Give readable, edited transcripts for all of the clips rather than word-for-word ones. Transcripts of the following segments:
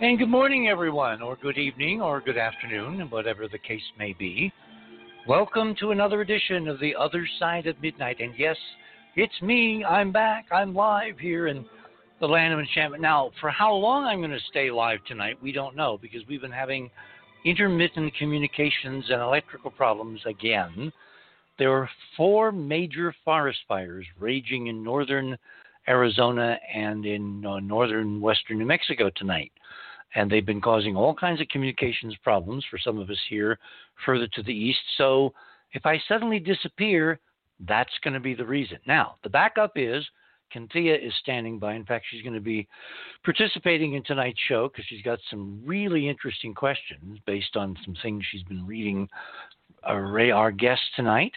And good morning, everyone, or good evening, or good afternoon, whatever the case may be. Welcome to another edition of The Other Side of Midnight. And yes, it's me. I'm back. I'm live here in the land of enchantment. Now, for how long I'm going to stay live tonight, we don't know, because we've been having intermittent communications and electrical problems again. There are 4 major forest fires raging in northern Arizona and in northern western New Mexico tonight. And they've been causing all kinds of communications problems for some of us here further to the east. So if I suddenly disappear, that's going to be the reason. Now, the backup is Cynthia is standing by. In fact, she's going to be participating in tonight's show because she's got some really interesting questions based on some things she's been reading our guest tonight.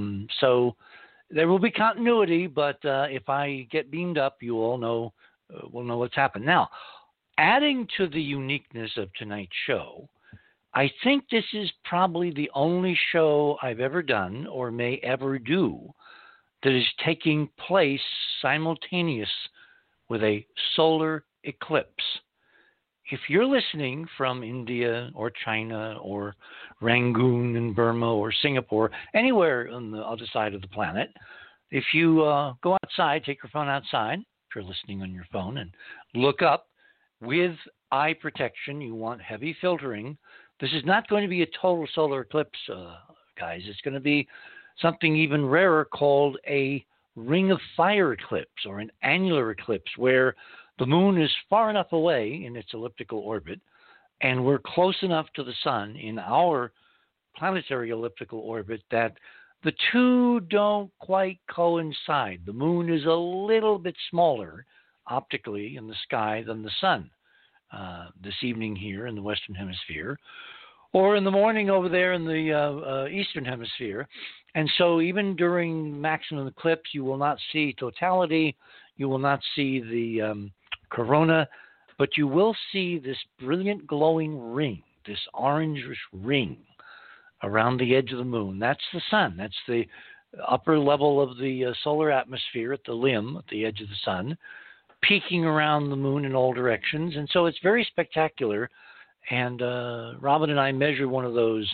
So there will be continuity, but if I get beamed up, you all know will know what's happened. Now, adding to the uniqueness of tonight's show, I think this is probably the only show I've ever done or may ever do that is taking place simultaneous with a solar eclipse. If you're listening from India or China or Rangoon in Burma or Singapore, anywhere on the other side of the planet, if you go outside, take your phone outside, if you're listening on your phone, and look up, with eye protection, you want heavy filtering. This is not going to be a total solar eclipse, guys. It's going to be something even rarer called a ring of fire eclipse or an annular eclipse, where the moon is far enough away in its elliptical orbit and we're close enough to the sun in our planetary elliptical orbit that the two don't quite coincide. The moon is a little bit smaller optically in the sky than the sun this evening here in the Western Hemisphere, or in the morning over there in the Eastern Hemisphere. And so even during maximum eclipse, you will not see totality, you will not see the corona, but you will see this brilliant glowing ring, this orangish ring around the edge of the moon. That's the sun. That's the upper level of the solar atmosphere at the limb, at the edge of the sun, peeking around the moon in all directions. And so it's very spectacular. And Robin and I measured one of those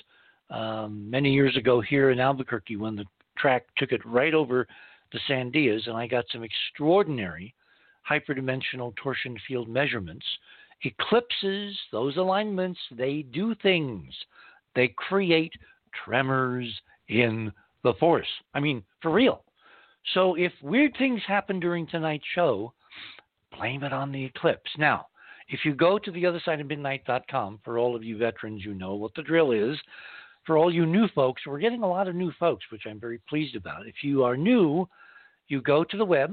many years ago here in Albuquerque when the track took it right over the Sandias, and I got some extraordinary hyperdimensional torsion field measurements. Eclipses, those alignments, they do things. They create tremors in the force. I mean, for real. So if weird things happen during tonight's show, blame it on the eclipse. Now, if you go to theothersideofmidnight.com, for all of you veterans, you know what the drill is. For all you new folks, we're getting a lot of new folks, which I'm very pleased about. If you are new, you go to the web,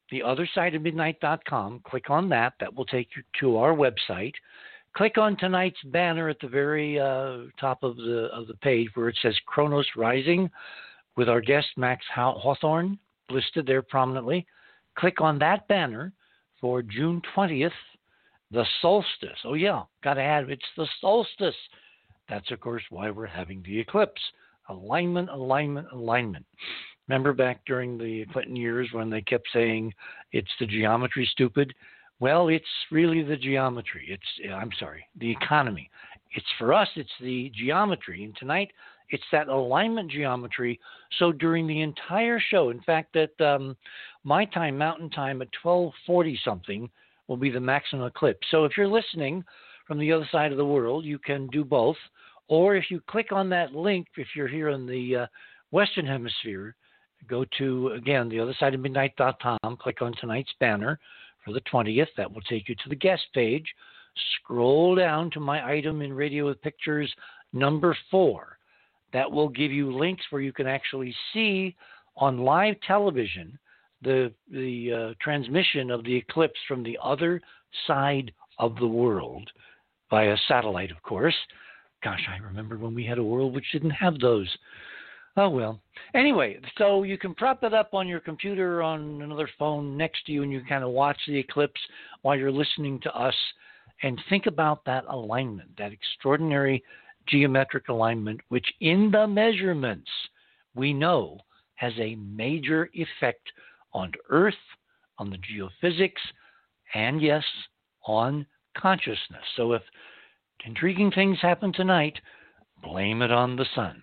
theothersideofmidnight.com, click on that. That will take you to our website. Click on tonight's banner at the very top of the page where it says Kronos Rising with our guest Max Hawthorne listed there prominently. Click on that banner for June 20th, the solstice. Oh, yeah, got to add, it's the solstice. That's, of course, why we're having the eclipse. Alignment, alignment, alignment. Remember back during the Clinton years when they kept saying it's the geometry, stupid? Well, it's really the geometry. The economy. It's for us, it's the geometry. And tonight, it's that alignment geometry. So during the entire show, in fact, at my time, Mountain Time, at 12:40 something, will be the maximum eclipse. So if you're listening from the other side of the world, you can do both. Or if you click on that link, if you're here in the Western Hemisphere, go to, again, theothersideofmidnight.com, click on tonight's banner for the 20th. That will take you to the guest page. Scroll down to my item in Radio with Pictures number 4. That will give you links where you can actually see on live television the transmission of the eclipse from the other side of the world via satellite, of course. Gosh, I remember when we had a world which didn't have those. Oh, well. Anyway, so you can prop it up on your computer, on another phone next to you, and you kind of watch the eclipse while you're listening to us and think about that alignment, that extraordinary geometric alignment, which in the measurements we know has a major effect on Earth, on the geophysics, and yes, on consciousness. So if intriguing things happen tonight, blame it on the sun.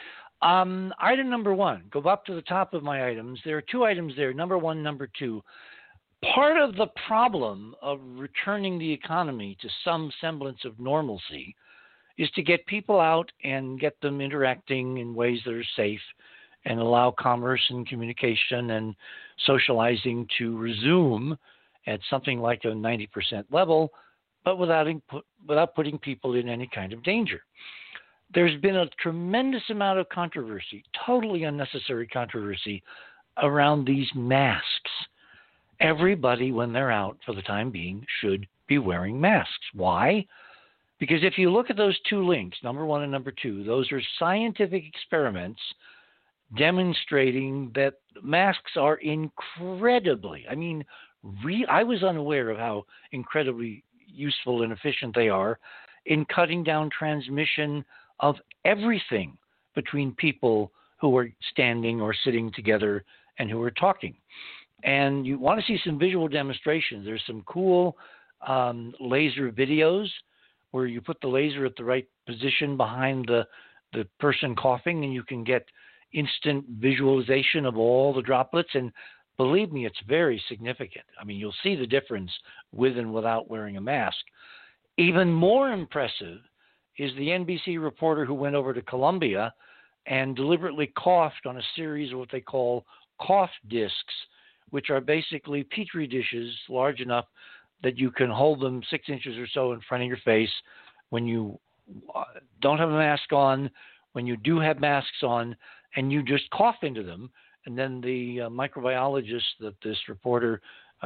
Item number one, go up to the top of my items. There are two items there, number one, number two. Part of the problem of returning the economy to some semblance of normalcy is to get people out and get them interacting in ways that are safe and allow commerce and communication and socializing to resume at something like a 90% level, but without putting people in any kind of danger. There's been a tremendous amount of controversy, totally unnecessary controversy, around these masks. Everybody, when they're out for the time being, should be wearing masks. Why? Because if you look at those two links, number one and number two, those are scientific experiments demonstrating that masks are incredibly, I was unaware of how incredibly useful and efficient they are in cutting down transmission of everything between people who are standing or sitting together and who are talking. And you want to see some visual demonstrations. There's some cool laser videos where you put the laser at the right position behind the person coughing, and you can get instant visualization of all the droplets. And believe me, it's very significant. You'll see the difference with and without wearing a mask. Even more impressive is the NBC reporter who went over to Colombia and deliberately coughed on a series of what they call cough discs, which are basically petri dishes large enough that you can hold them 6 inches or so in front of your face when you don't have a mask on, when you do have masks on, and you just cough into them. And then the microbiologist that this reporter,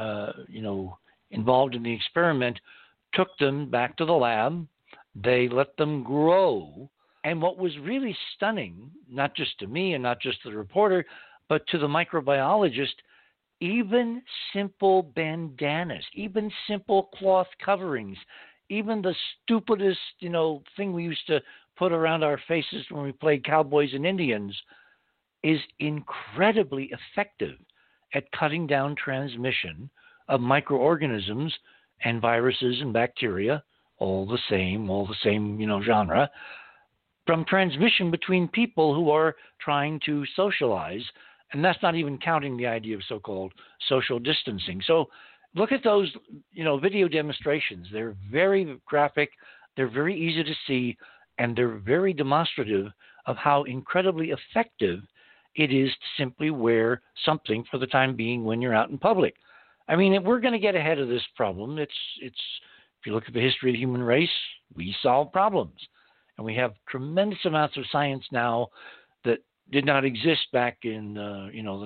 involved in the experiment, took them back to the lab. They let them grow. And what was really stunning, not just to me and not just to the reporter, but to the microbiologist, even simple bandanas, even simple cloth coverings, even the stupidest, thing we used to put around our faces when we played cowboys and Indians, is incredibly effective at cutting down transmission of microorganisms and viruses and bacteria, all the same, genre, from transmission between people who are trying to socialize. And that's not even counting the idea of so-called social distancing. So look at those, video demonstrations. They're very graphic, they're very easy to see, and they're very demonstrative of how incredibly effective it is to simply wear something for the time being when you're out in public. We're going to get ahead of this problem. It's if you look at the history of the human race, we solve problems. And we have tremendous amounts of science now that did not exist back in, the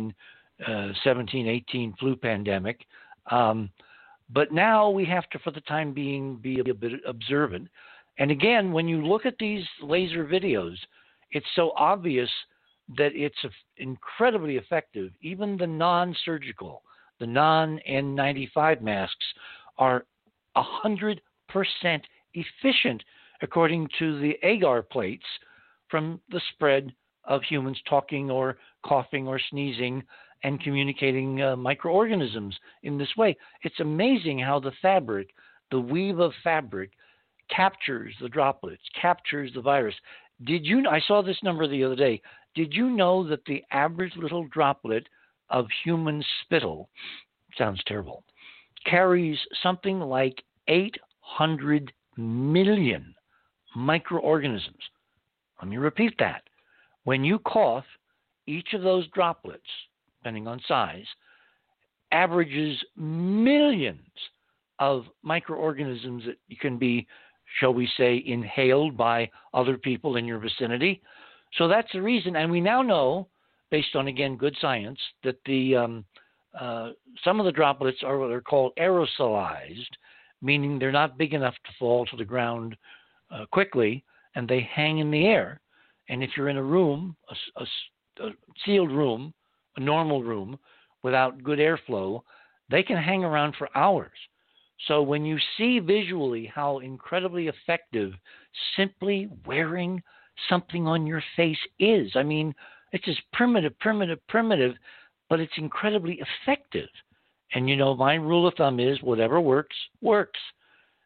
1917-18 flu pandemic. But now we have to, for the time being, be a bit observant. And again, when you look at these laser videos, it's so obvious that it's incredibly effective. Even the non-surgical, the non-N95 masks are 100% efficient, according to the agar plates, from the spread of humans talking or coughing or sneezing and communicating microorganisms in this way. It's amazing how the fabric, the weave of fabric, captures the droplets, captures the virus. I saw this number the other day. Did you know that the average little droplet of human spittle, sounds terrible, carries something like 800 million microorganisms? Let me repeat that. When you cough, each of those droplets, depending on size, averages millions of microorganisms that can be, shall we say, inhaled by other people in your vicinity. So that's the reason. And we now know, based on, again, good science, that some of the droplets are what are called aerosolized, meaning they're not big enough to fall to the ground quickly, and they hang in the air. And if you're in a room, a sealed room, a normal room, without good airflow, they can hang around for hours. So when you see visually how incredibly effective simply wearing something on your face is, it's just primitive, but it's incredibly effective. And, my rule of thumb is whatever works, works.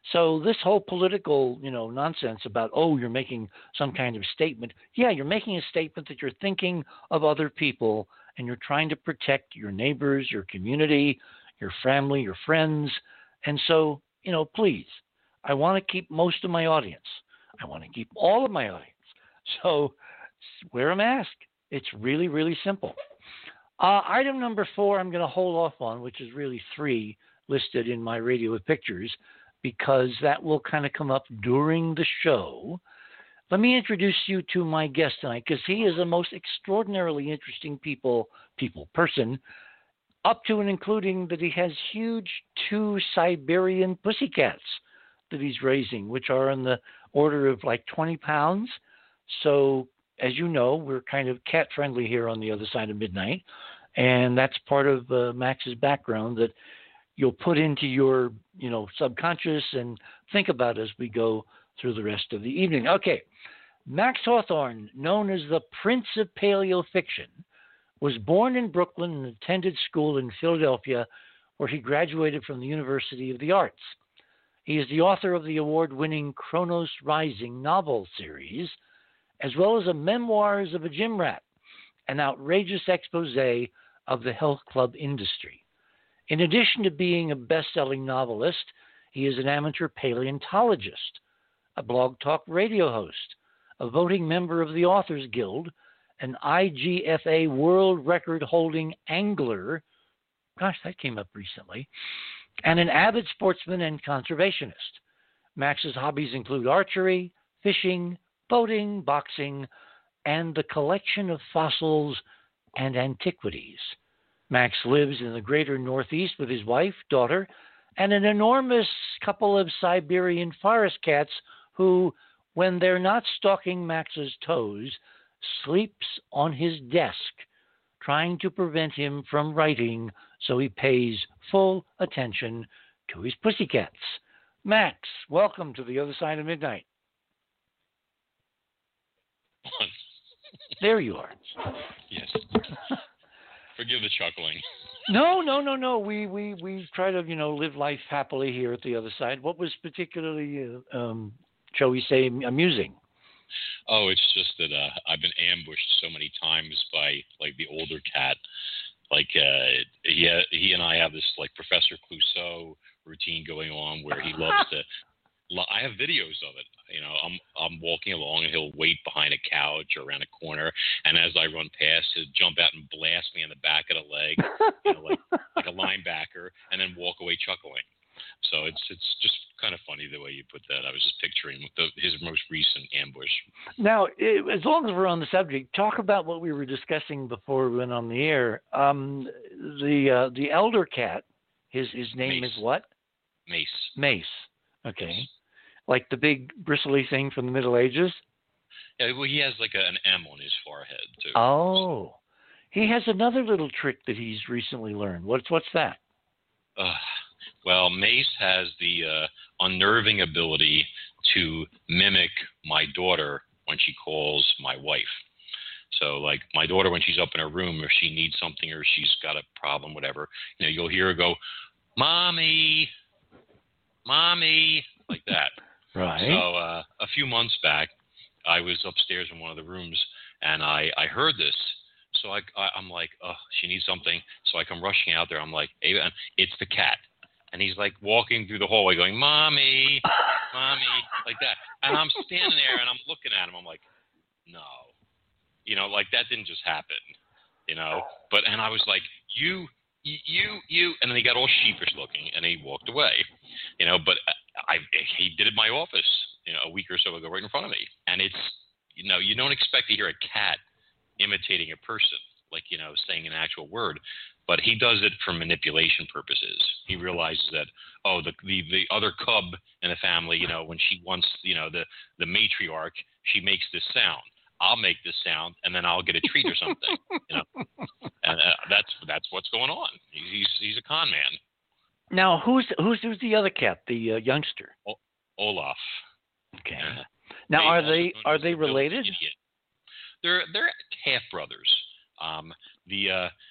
So this whole political, nonsense about, oh, you're making some kind of statement. Yeah, you're making a statement that you're thinking of other people and you're trying to protect your neighbors, your community, your family, your friends. And so, please, I want to keep most of my audience. I want to keep all of my audience. So wear a mask. It's really, really simple. Item number 4, I'm going to hold off on, which is really 3 listed in my radio with pictures, because that will kind of come up during the show. Let me introduce you to my guest tonight, because he is the most extraordinarily interesting person, up to and including that he has huge 2 Siberian pussycats that he's raising, which are in the order of like 20 pounds. So, as you know, we're kind of cat friendly here on the other side of midnight. And that's part of Max's background that you'll put into your, subconscious and think about as we go through the rest of the evening. Okay. Max Hawthorne, known as the Prince of Paleofiction, was born in Brooklyn and attended school in Philadelphia, where he graduated from the University of the Arts. He is the author of the award-winning Kronos Rising novel series, as well as a Memoirs of a Gym Rat, an outrageous expose of the health club industry. In addition to being a best-selling novelist, he is an amateur paleontologist, a blog talk radio host, a voting member of the Authors Guild, an IGFA world record-holding angler, gosh, that came up recently, and an avid sportsman and conservationist. Max's hobbies include archery, fishing, boating, boxing, and the collection of fossils and antiquities. Max lives in the greater Northeast with his wife, daughter, and an enormous couple of Siberian forest cats who, when they're not stalking Max's toes, sleeps on his desk, trying to prevent him from writing so he pays full attention to his pussycats. Max, welcome to the other side of midnight. There you are. Yes. Forgive the chuckling. No. We try to, live life happily here at the other side. What was particularly, shall we say, amusing? Oh, it's just that I've been ambushed so many times by like the older cat. Like he and I have this like Professor Clouseau routine going on where he loves to. I have videos of it. I'm walking along and he'll wait behind a couch or around a corner, and as I run past, he'll jump out and blast me in the back of the leg, like a linebacker, and then walk away chuckling. So it's just kind of funny the way you put that. I was just picturing his most recent ambush. Now, as long as we're on the subject, talk about what we were discussing before we went on the air. The elder cat, his name Mace. is what? Mace. Okay. Like the big bristly thing from the Middle Ages? Yeah, well, he has like an M on his forehead, too. Oh. He has another little trick that he's recently learned. What's that? Well, Mace has the unnerving ability to mimic my daughter when she calls my wife. So, like, my daughter, when she's up in her room, if she needs something or she's got a problem, whatever, you'll hear her go, "Mommy, Mommy," like that. Right. So a few months back, I was upstairs in one of the rooms, and I heard this. So I'm like, oh, she needs something. So I come rushing out there. I'm like, hey, it's the cat. And he's like walking through the hallway going, "Mommy, Mommy," like that. And I'm standing there, and I'm looking at him. I'm like, no. Like that didn't just happen, But, and I was like, you. And then he got all sheepish looking, and he walked away, But he did it in my office, a week or so ago, right in front of me. And it's, you don't expect to hear a cat imitating a person, like, saying an actual word, but he does it for manipulation purposes. He realizes that, oh, the other cub in the family, when she wants, the matriarch, she makes this sound. I'll make this sound, and then I'll get a treat or something, And that's what's going on. He's a con man. Now, who's the other cat? The youngster. Olaf. Okay. Now, are they related? They're half brothers.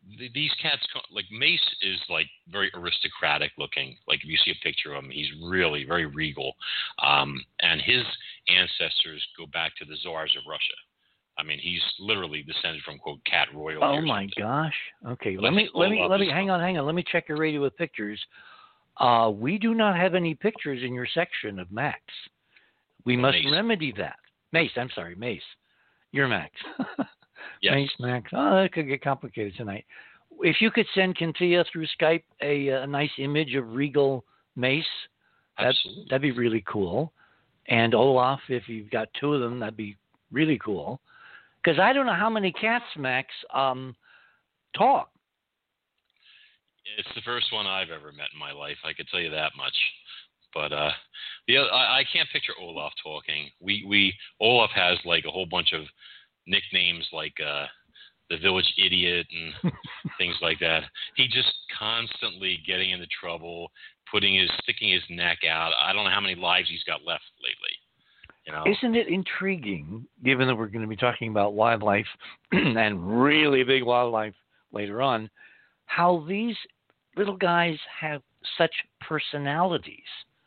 these cats, like Mace is like very aristocratic looking. Like if you see a picture of him, he's really very regal. And his ancestors go back to the czars of Russia. I mean, he's literally descended from quote cat royalty. Oh or my something. gosh. Okay, But let I me think Olaf is hang on. Let me check your radio with pictures. We do not have any pictures in your section of Max. We must Mace. remedy that. Mace, I'm sorry, Mace. You're Max. Yes. Mace, Max. Oh, that could get complicated tonight. If you could send Cynthia through Skype a nice image of regal Mace, Absolutely. that'd be really cool. And Olaf, if you've got two of them, that'd be really cool. Because I don't know how many cats, Max, talk. It's the first one I've ever met in my life. I could tell you that much. But I can't picture Olaf talking. Olaf has like a whole bunch of nicknames like the village idiot and things like that. He just constantly getting into trouble, sticking his neck out. I don't know how many lives he's got left lately. You know? Isn't it intriguing, given that we're going to be talking about wildlife and really big wildlife later on, how these little guys have such personalities?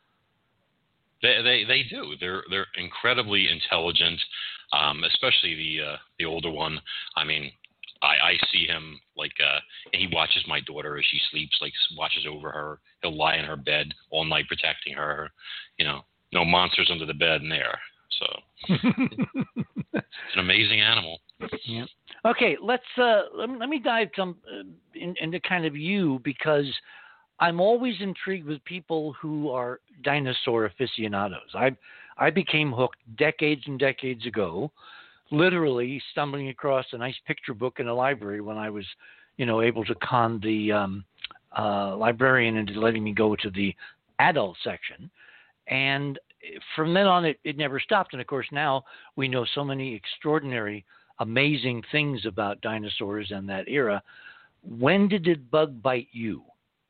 They do. They're incredibly intelligent, especially the older one. I mean, I see him like he watches my daughter as she sleeps, like watches over her. He'll lie in her bed all night protecting her. You know, no monsters under the bed in there. So it's an amazing animal. Yeah. Okay, let me dive into kind of you, because I'm always intrigued with people who are dinosaur aficionados. I became hooked decades and decades ago, literally stumbling across a nice picture book in a library when I was, able to con the librarian into letting me go to the adult section. And from then on, it never stopped. And of course, now we know so many extraordinary, amazing things about dinosaurs and that era. When did the bug bite you?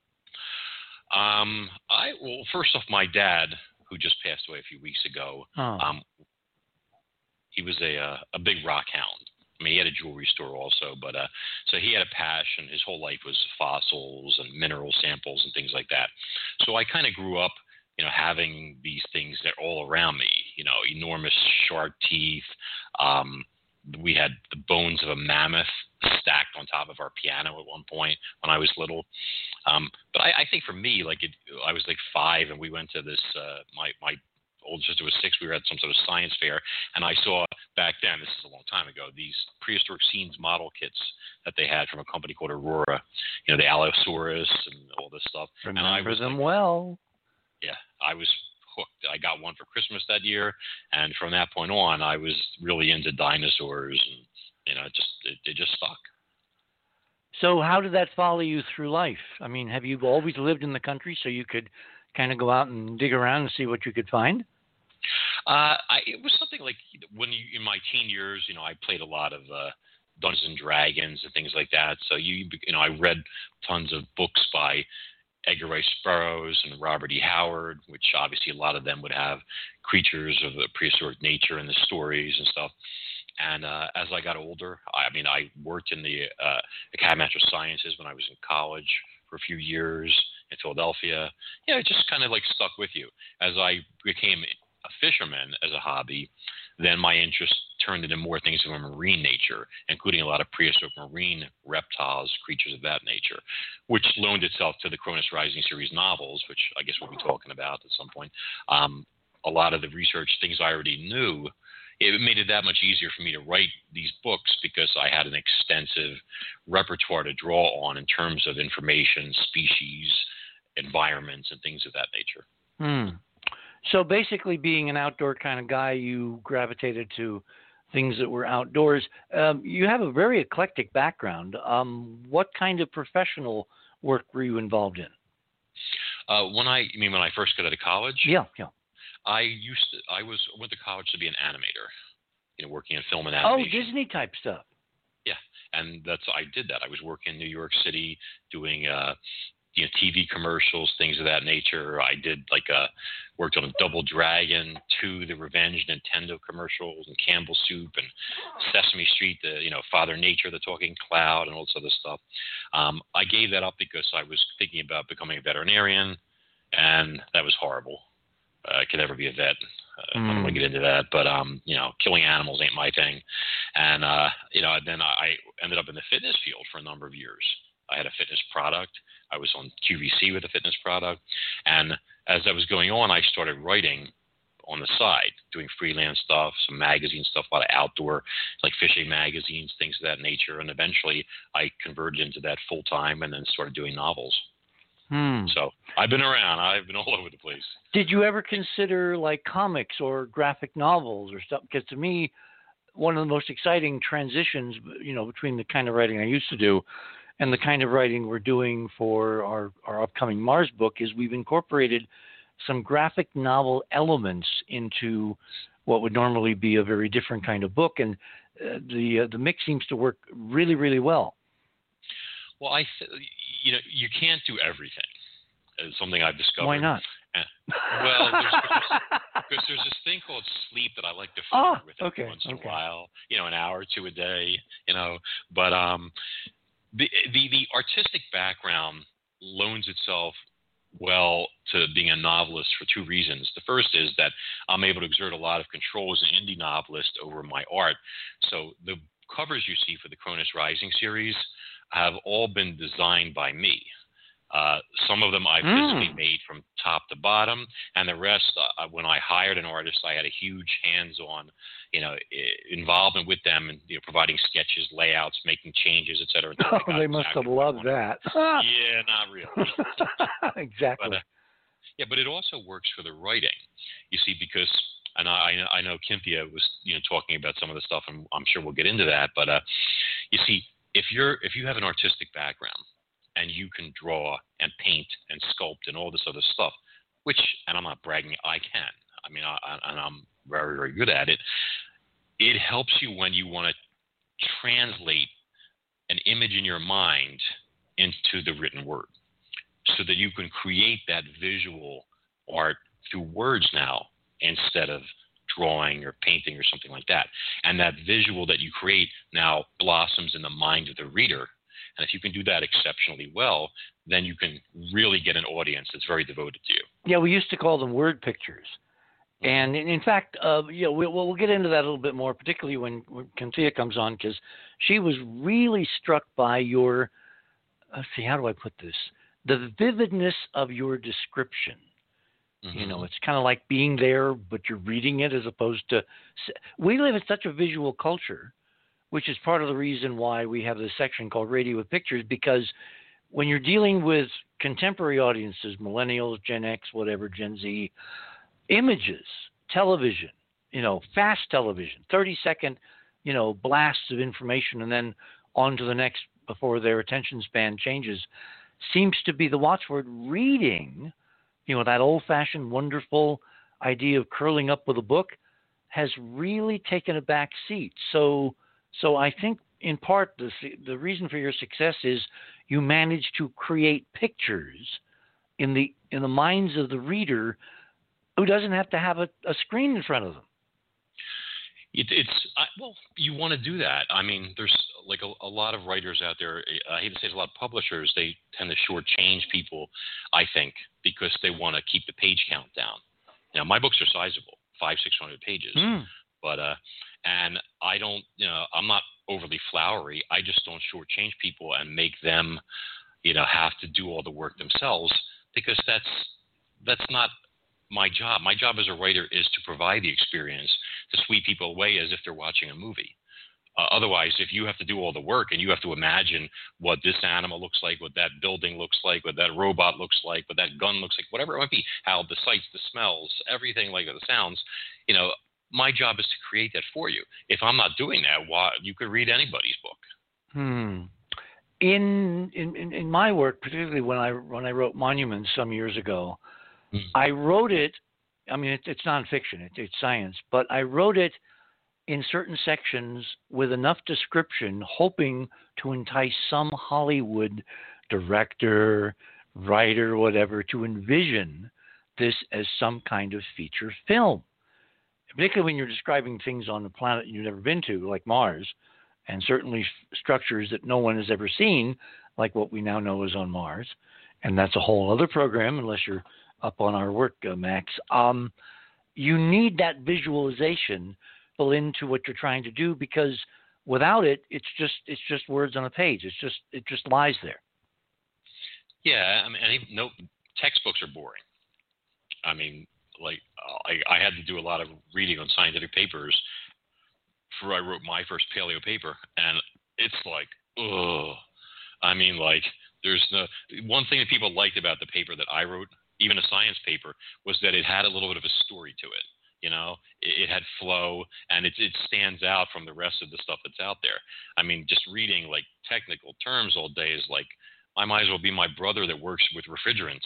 Well, first off, my dad, who just passed away a few weeks ago, he was a big rock hound. I mean, he had a jewelry store also, but so he had a passion. His whole life was fossils and mineral samples and things like that. So I kind of grew up, having these things that are all around me. Enormous shark teeth. We had the bones of a mammoth stacked on top of our piano at one point when I was little. But I think for me, I was like 5, and we went to this. My older sister was 6. We were at some sort of science fair, and I saw back then, this is a long time ago, these prehistoric scenes model kits that they had from a company called Aurora. The Allosaurus and all this stuff. Remember and I was them well. Yeah, I was hooked. I got one for Christmas that year, and from that point on, I was really into dinosaurs, and it just stuck. So how did that follow you through life? I mean, have you always lived in the country so you could kind of go out and dig around and see what you could find? It was something like in my teen years, I played a lot of Dungeons and Dragons and things like that. So I read tons of books by Edgar Rice Burroughs and Robert E. Howard, which obviously a lot of them would have creatures of a prehistoric nature in the stories and stuff. And as I got older, I worked in the Academy of Natural Sciences when I was in college for a few years in Philadelphia. It just kind of stuck with you. As I became a fisherman as a hobby, then my interest turned into more things of a marine nature, including a lot of prehistoric marine reptiles, creatures of that nature, which loaned itself to the Cronus Rising series novels, which I guess we'll be talking about at some point. A lot of the research, things I already knew, it made it that much easier for me to write these books because I had an extensive repertoire to draw on in terms of information, species, environments, and things of that nature. So basically, being an outdoor kind of guy, you gravitated to things that were outdoors. You have a very eclectic background. What kind of professional work were you involved in? When I first got out of college? Yeah. I went to college to be an animator, working in film and animation. Oh, Disney type stuff. Yeah, and I did that. I was working in New York City doing TV commercials, things of that nature. I did worked on a Double Dragon 2, the Revenge Nintendo commercials, and Campbell Soup and Sesame Street, the Father Nature, the talking cloud, and all this other stuff. I gave that up because I was thinking about becoming a veterinarian, and that was horrible. I could never be a vet. I don't want to get into that, but killing animals ain't my thing. And then I ended up in the fitness field for a number of years. I had a fitness product. I was on QVC with a fitness product, and as that was going on, I started writing on the side, doing freelance stuff, some magazine stuff, a lot of outdoor, like fishing magazines, things of that nature. And eventually, I converted into that full time, and then started doing novels. So I've been around. I've been all over the place. Did you ever consider like comics or graphic novels or stuff? Because to me, one of the most exciting transitions, between the kind of writing I used to do and the kind of writing we're doing for our upcoming Mars book is we've incorporated some graphic novel elements into what would normally be a very different kind of book. And the mix seems to work really, really well. Well, you can't do everything. It's something I've discovered. Why not? Well, because there's this thing called sleep that I like to flirt with once in a while. An hour or two a day. But the artistic background loans itself well to being a novelist for two reasons. The first is that I'm able to exert a lot of control as an indie novelist over my art. So the covers you see for the Cronus Rising series have all been designed by me. Some of them I've physically made from top to bottom, and the rest, when I hired an artist, I had a huge hands-on, involvement with them, and providing sketches, layouts, making changes, etc. Oh, they must have loved that. Yeah, not really. Exactly. But it also works for the writing. You see, because, and I know Kimpia was talking about some of the stuff, and I'm sure we'll get into that. But you see, if you have an artistic background and you can draw and paint and sculpt and all this other stuff, which, and I'm not bragging, I can. I mean, and I'm very, very good at it. It helps you when you want to translate an image in your mind into the written word, so that you can create that visual art through words now instead of drawing or painting or something like that. And that visual that you create now blossoms in the mind of the reader. And if you can do that exceptionally well, then you can really get an audience that's very devoted to you. Yeah, we used to call them word pictures. And in fact, we'll get into that a little bit more, particularly when Cynthia comes on, because she was really struck by your, let's see, how do I put this? The vividness of your description. It's kind of like being there, but you're reading it as opposed to. We live in such a visual culture, which is part of the reason why we have this section called Radio with Pictures, because when you're dealing with contemporary audiences, millennials, Gen X, whatever, Gen Z, images, television, fast television, 30-second, blasts of information and then on to the next before their attention span changes, seems to be the watchword. Reading, that old-fashioned, wonderful idea of curling up with a book has really taken a back seat. So I think in part the reason for your success is you managed to create pictures in the minds of the reader who doesn't have to have a screen in front of them. Well, you want to do that. I mean, there's like a lot of writers out there. I hate to say it, a lot of publishers, they tend to shortchange people, I think, because they want to keep the page count down. My books are sizable, 500-600 pages. But and I don't, I'm not overly flowery. I just don't shortchange people and make them, have to do all the work themselves, because that's not my job. My job as a writer is to provide the experience, to sweep people away as if they're watching a movie. Otherwise, if you have to do all the work and you have to imagine what this animal looks like, what that building looks like, what that robot looks like, what that gun looks like, whatever it might be, how the sights, the smells, everything like the sounds, my job is to create that for you. If I'm not doing that, you could read anybody's book. In my work, particularly when I wrote Monuments some years ago, I wrote it. I mean, it's nonfiction, it's science, but I wrote it in certain sections with enough description, hoping to entice some Hollywood director, writer, whatever, to envision this as some kind of feature film. Particularly when you're describing things on a planet you've never been to, like Mars, and certainly structures that no one has ever seen, like what we now know is on Mars. And that's a whole other program, unless you're up on our work, Max. You need that visualization built into what you're trying to do, because without it, it's just words on a page. It just lies there. Yeah, I mean, no textbooks are boring. I mean, like I had to do a lot of reading on scientific papers before I wrote my first paleo paper, and it's like, ugh. I mean, like, there's no one thing that people liked about the paper that I wrote, even a science paper, was that it had a little bit of a story to it. You know, it had flow, and it stands out from the rest of the stuff that's out there. I mean, just reading like technical terms all day is like, I might as well be my brother that works with refrigerants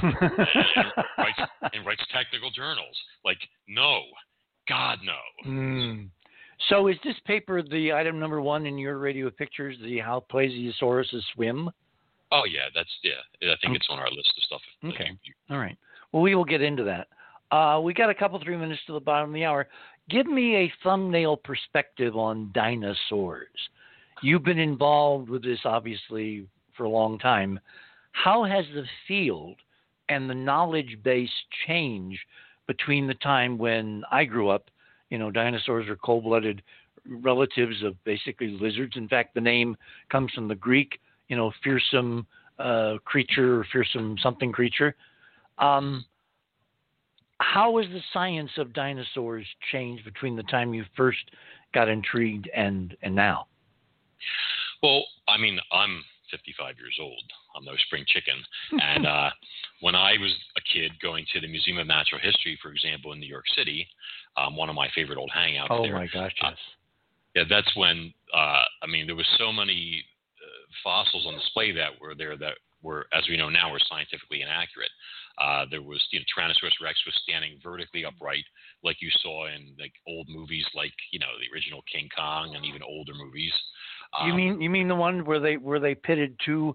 and writes technical journals. Like, no, God, no. Mm. So is this paper the item number 1 in your radio pictures, the How Plesiosauruses Swim? Oh, yeah, I think it's on our list of stuff. Okay. All right. Well, we will get into that. We got a couple, 3 minutes to the bottom of the hour. Give me a thumbnail perspective on dinosaurs. You've been involved with this, obviously, for a long time. How has the field and the knowledge base changed between the time when I grew up? You know, dinosaurs are cold-blooded relatives of basically lizards. In fact, the name comes from the Greek, you know, fearsome creature, or fearsome something creature. How has the science of dinosaurs changed between the time you first got intrigued and now? Well, I mean, I'm 55 years old. I'm no spring chicken. And when I was a kid going to the Museum of Natural History, for example, in New York City, one of my favorite old hangouts there. Oh, my gosh, yes. Yeah, that's when, I mean, there was so many fossils on display that were, as we know now, were scientifically inaccurate. There was, Tyrannosaurus Rex was standing vertically upright, like you saw in like old movies, like the original King Kong, and even older movies. You mean the one where they pitted two,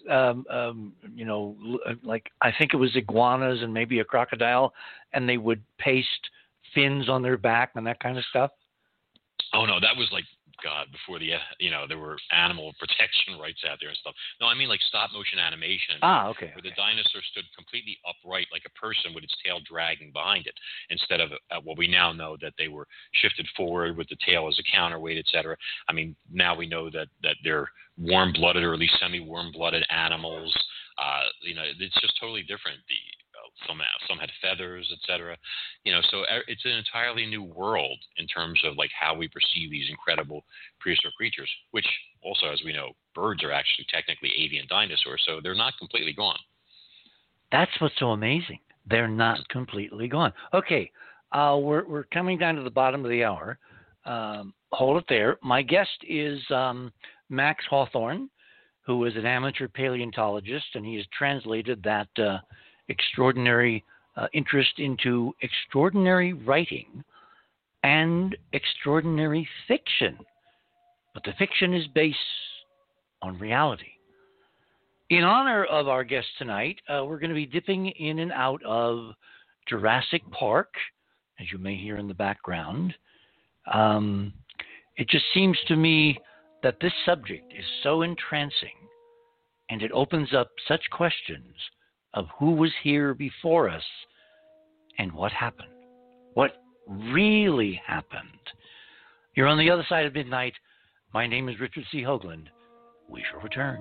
like I think it was iguanas and maybe a crocodile, and they would paste fins on their back and that kind of stuff? Oh no, that was like God before there were animal protection rights out there and stuff. No, I mean like stop motion animation. Okay. Where the dinosaur stood completely upright like a person with its tail dragging behind it, instead of what we now know that they were shifted forward with the tail as a counterweight, etc. I mean, now we know that they're warm-blooded, or at least semi-warm-blooded animals. It's just totally different. Some had feathers, etc. So it's an entirely new world in terms of like how we perceive these incredible prehistoric creatures, which also, as we know, birds are actually technically avian dinosaurs, so they're not completely gone. That's what's so amazing. They're not completely gone. Okay, we're coming down to the bottom of the hour. Hold it there. My guest is Max Hawthorne, who is an amateur paleontologist, and he has translated that extraordinary interest into extraordinary writing and extraordinary fiction. But the fiction is based on reality. In honor of our guest tonight, we're going to be dipping in and out of Jurassic Park, as you may hear in the background. It just seems to me that this subject is so entrancing, and it opens up such questions of who was here before us and what happened. What really happened? You're on the other side of midnight. My name is Richard C. Hoagland. We shall return.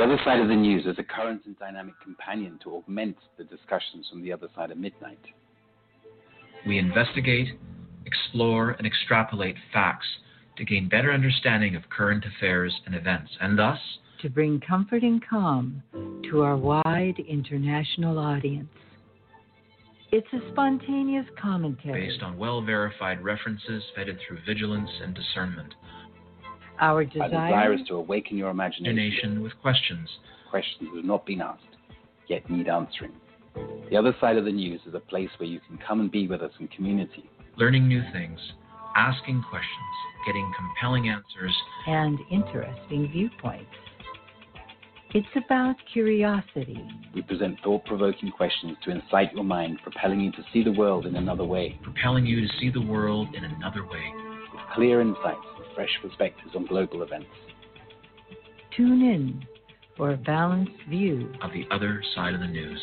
other side of the news is a current and dynamic companion to augment the discussions from the other side of midnight. We investigate, explore, and extrapolate facts to gain better understanding of current affairs and events, and thus to bring comfort and calm to our wide international audience. It's a spontaneous commentary based on well-verified references vetted through vigilance and discernment. Our desire is to awaken your imagination with questions that have not been asked, yet need answering. The other side of the news is a place where you can come and be with us in community. Learning new things, asking questions, getting compelling answers, and interesting viewpoints. It's about curiosity. We present thought-provoking questions to incite your mind, propelling you to see the world in another way. With clear insights and fresh perspectives on global events. Tune in for a balanced view of the other side of the news.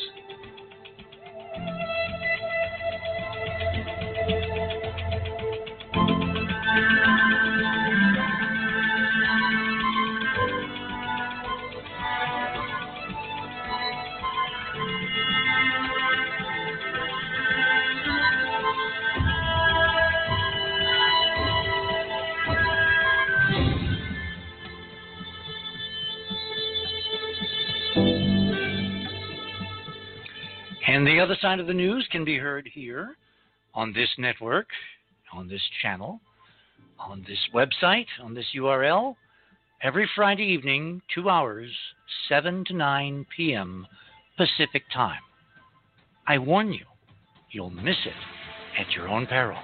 And the other side of the news can be heard here on this network, on this channel, on this website, on this URL, every Friday evening, 2 hours, 7 to 9 p.m. Pacific time. I warn you, you'll miss it at your own peril.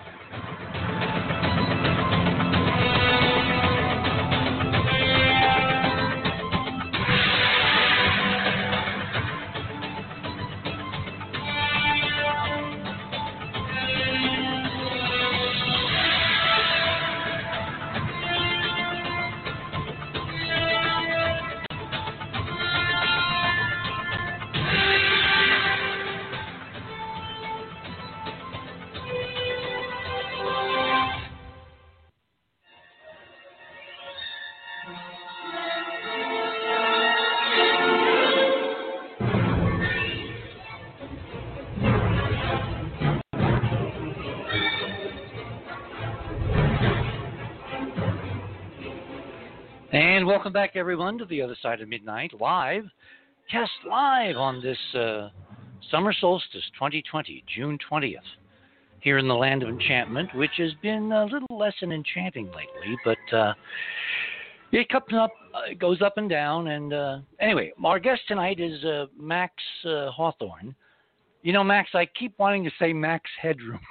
And welcome back, everyone, to The Other Side of Midnight, cast live on this summer solstice 2020, June 20th, here in the land of enchantment, which has been a little less than enchanting lately, but it goes up and down. And anyway, our guest tonight is Max Hawthorne. You know, Max, I keep wanting to say Max Headroom,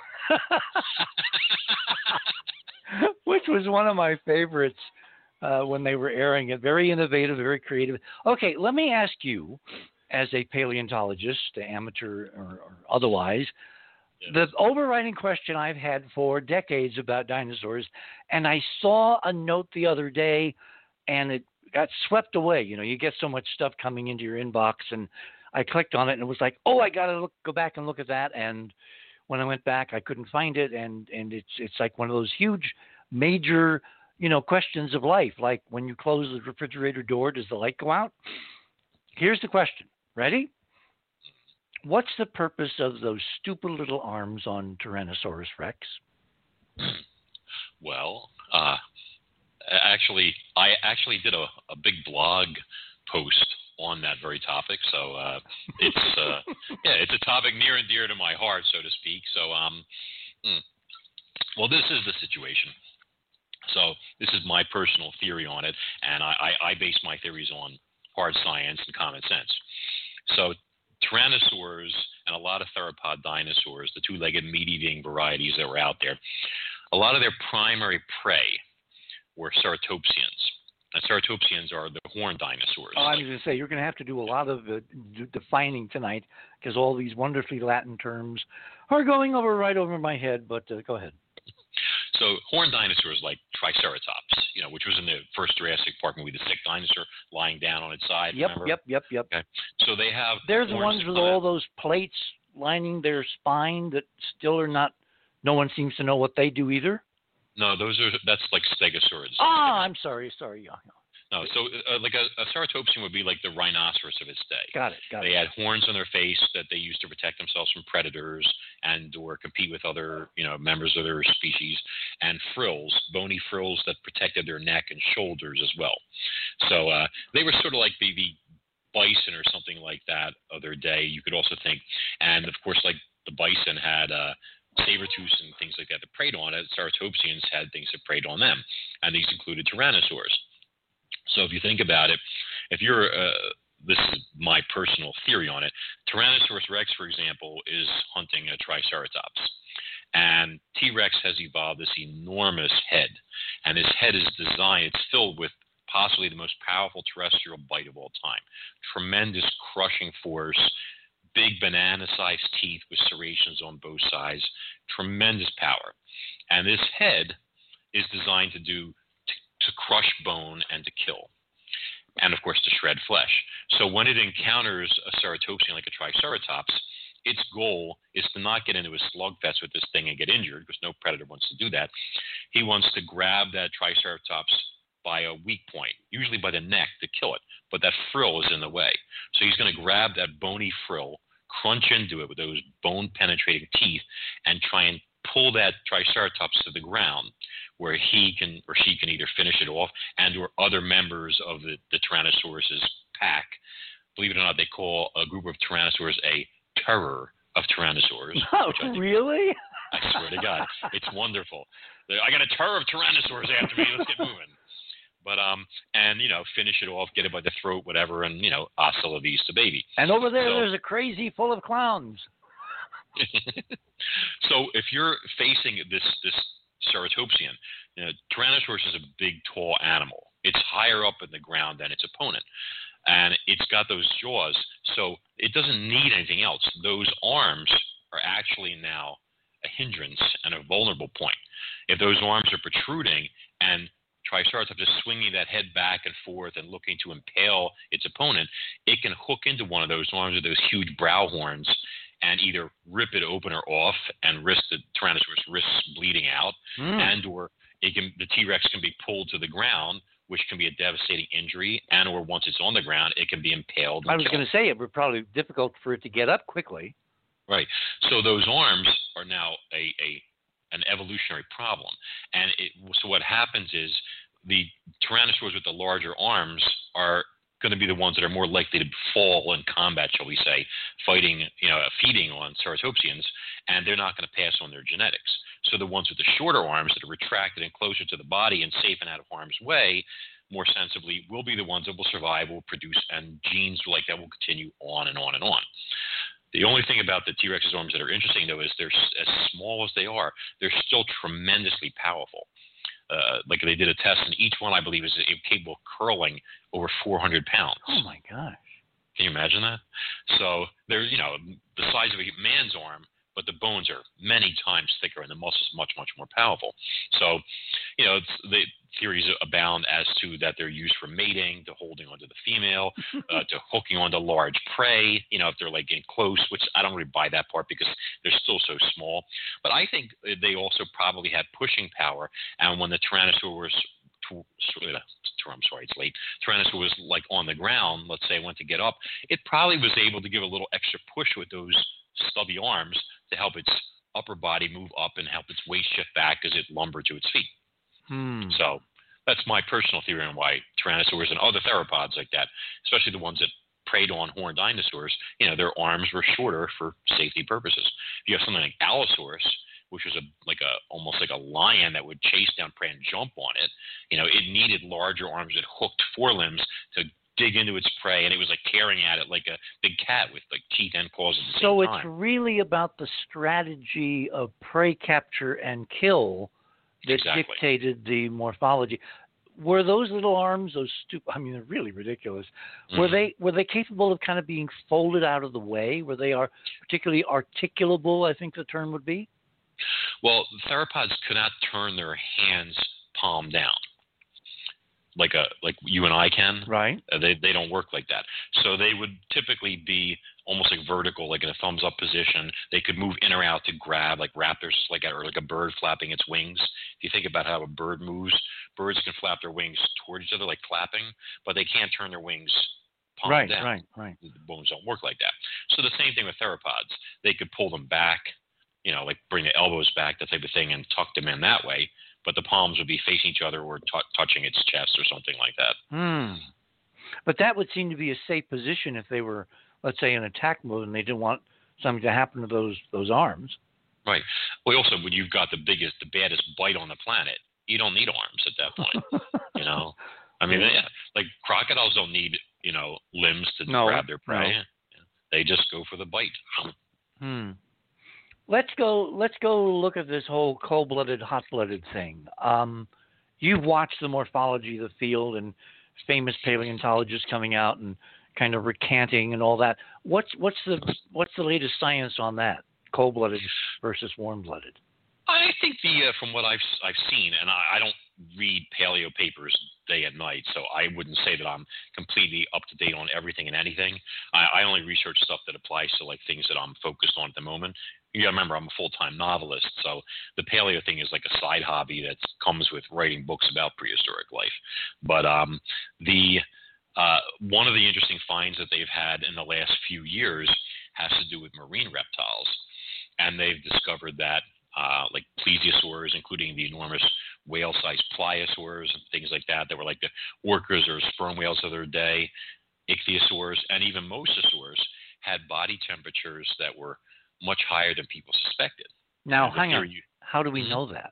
which was one of my favorites. When they were airing it. Very innovative, very creative. Okay, let me ask you, as a paleontologist, amateur or otherwise, the overriding question I've had for decades about dinosaurs, and I saw a note the other day, and it got swept away. You know, you get so much stuff coming into your inbox, and I clicked on it, and it was like, oh, I got to go back and look at that. And when I went back, I couldn't find it, and it's like one of those huge, major questions of life, like when you close the refrigerator door, does the light go out? Here's the question. Ready? What's the purpose of those stupid little arms on Tyrannosaurus Rex? Well, I actually did a big blog post on that very topic, so it's a topic near and dear to my heart, so to speak. So, well, this is the situation. So this is my personal theory on it, and I base my theories on hard science and common sense. So tyrannosaurs and a lot of theropod dinosaurs, the two-legged meat-eating varieties that were out there, a lot of their primary prey were ceratopsians. And ceratopsians are the horned dinosaurs. Oh, I was going to say, you're going to have to do a lot of defining tonight, because all these wonderfully Latin terms are going right over my head, but go ahead. So horned dinosaurs like Triceratops, which was in the first Jurassic Park movie, the sick dinosaur lying down on its side. Yep. Okay. So they have. They're the ones with all those plates lining their spine that still are not. No one seems to know what they do either. No, that's like stegosaurs. Ah, I'm sorry. Yeah. No, so like a ceratopsian would be like the rhinoceros of its day. Got it. They had horns on their face that they used to protect themselves from predators and or compete with other, members of their species, and frills, bony frills that protected their neck and shoulders as well. So they were sort of like the bison or something like that of their day, you could also think. And of course, like the bison had saber-tooths and things like that preyed on it, ceratopsians had things that preyed on them, and these included tyrannosaurs. So if you think about it, if you're, this is my personal theory on it, Tyrannosaurus rex, for example, is hunting a Triceratops. And T-Rex has evolved this enormous head. And his head is designed, it's filled with possibly the most powerful terrestrial bite of all time. Tremendous crushing force, big banana-sized teeth with serrations on both sides, tremendous power. And this head is designed to crush bone and to kill, and of course to shred flesh. So when it encounters a ceratopsian like a Triceratops, its goal is to not get into a slugfest with this thing and get injured, because no predator wants to do that. He wants to grab that Triceratops by a weak point, usually by the neck, to kill it, but that frill is in the way. So he's going to grab that bony frill, crunch into it with those bone-penetrating teeth, and try and pull that Triceratops to the ground, where he can or she can either finish it off and or other members of the Tyrannosaurus's pack. Believe it or not, they call a group of Tyrannosaurs a terror of Tyrannosaurs. Oh, really? I swear to God, it's wonderful. I got a terror of Tyrannosaurs after me. Let's get moving. But and finish it off, get it by the throat, whatever, and hasta la vista, baby. And over there's a crazy full of clowns. So if you're facing this ceratopsian, Tyrannosaurus is a big, tall animal. It's higher up in the ground than its opponent, and it's got those jaws, so it doesn't need anything else. Those arms are actually now a hindrance and a vulnerable point. If those arms are protruding and Triceratops is swinging that head back and forth and looking to impale its opponent, it can hook into one of those arms with those huge brow horns and either rip it open or off and risk the Tyrannosaurus risks bleeding out, and or the T-Rex can be pulled to the ground, which can be a devastating injury, and or once it's on the ground, it can be impaled. I was going to say it would probably be difficult for it to get up quickly. Right. So those arms are now an evolutionary problem. And so what happens is the Tyrannosaurs with the larger arms are going to be the ones that are more likely to fall in combat, shall we say, fighting, feeding on ceratopsians, and they're not going to pass on their genetics. So the ones with the shorter arms that are retracted and closer to the body and safe and out of harm's way, more sensibly, will be the ones that will survive, will produce, and genes like that will continue on and on and on. The only thing about the T-Rex's arms that are interesting, though, is they're as small as they are, they're still tremendously powerful. Like they did a test, and each one, I believe, is capable of curling over 400 pounds. Oh, my gosh. Can you imagine that? So they're, the size of a man's arm, but the bones are many times thicker and the muscles much, much more powerful. So, the theories abound as to that they're used for mating, to holding onto the female, to hooking onto large prey, if they're like getting close, which I don't really buy that part because they're still so small. But I think they also probably had pushing power. And when the Tyrannosaurus Tyrannosaur was like on the ground, let's say, went to get up, it probably was able to give a little extra push with those stubby arms to help its upper body move up and help its weight shift back as it lumbered to its feet. So that's my personal theory on why Tyrannosaurs and other theropods like that, especially the ones that preyed on horned dinosaurs, their arms were shorter for safety purposes. If you have something like Allosaurus, which was almost like a lion that would chase down prey and jump on it, it needed larger arms that hooked forelimbs to dig into its prey, and it was like tearing at it like a big cat with like teeth and claws at the same time. So it's really about the strategy of prey capture and kill that dictated the morphology. Were those little arms, they're really ridiculous. Were they capable of kind of being folded out of the way? Were they particularly articulable, I think the term would be? Well, theropods could not turn their hands palm down. like you and I can. Right. They don't work like that. So they would typically be almost like vertical, like in a thumbs up position. They could move in or out to grab, like raptors, or like a bird flapping its wings. If you think about how a bird moves, birds can flap their wings towards each other like clapping, but they can't turn their wings palm down. Right. The bones don't work like that. So the same thing with theropods. They could pull them back, like bring the elbows back, that type of thing, and tuck them in that way. But the palms would be facing each other or touching its chest or something like that. But that would seem to be a safe position if they were, let's say, in attack mode and they didn't want something to happen to those arms. Right. Well, also, when you've got the baddest bite on the planet, you don't need arms at that point. I mean, like crocodiles don't need, limbs to grab their prey. No. They just go for the bite. Let's go look at this whole cold-blooded, hot-blooded thing. You've watched the morphology of the field and famous paleontologists coming out and kind of recanting and all that. What's the latest science on that? Cold-blooded versus warm-blooded. I think from what I've seen, and I don't read paleo papers day and night, so I wouldn't say that I'm completely up to date on everything and anything. I only research stuff that applies to like things that I'm focused on at the moment. Yeah, remember I'm a full-time novelist, so the paleo thing is like a side hobby that comes with writing books about prehistoric life. But one of the interesting finds that they've had in the last few years has to do with marine reptiles, and they've discovered that like plesiosaurs, including the enormous whale-sized pliosaurs and things like that were like the orcas or sperm whales of their day, ichthyosaurs, and even mosasaurs had body temperatures that were much higher than people suspected. Now, hang on. How do we know that?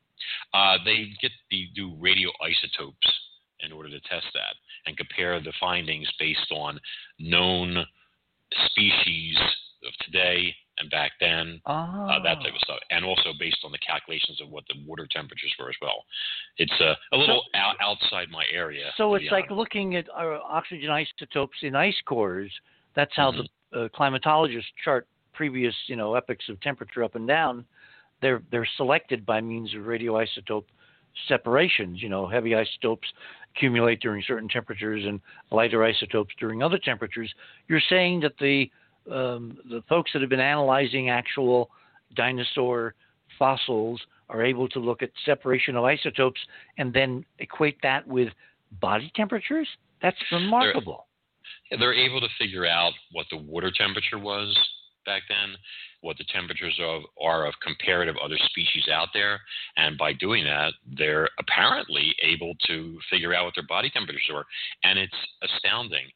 They do radioisotopes in order to test that and compare the findings based on known species of today and back then, that type of stuff, and also based on the calculations of what the water temperatures were as well. It's a little outside my area. So it's like looking at oxygen isotopes in ice cores. That's how the climatologists chart previous, epochs of temperature up and down. They're selected by means of radioisotope separations. Heavy isotopes accumulate during certain temperatures and lighter isotopes during other temperatures. You're saying that the folks that have been analyzing actual dinosaur fossils are able to look at separation of isotopes and then equate that with body temperatures? That's remarkable. They're able to figure out what the water temperature was back then, what the temperatures are of comparative other species out there, and by doing that, they're apparently able to figure out what their body temperatures are, and it's astounding.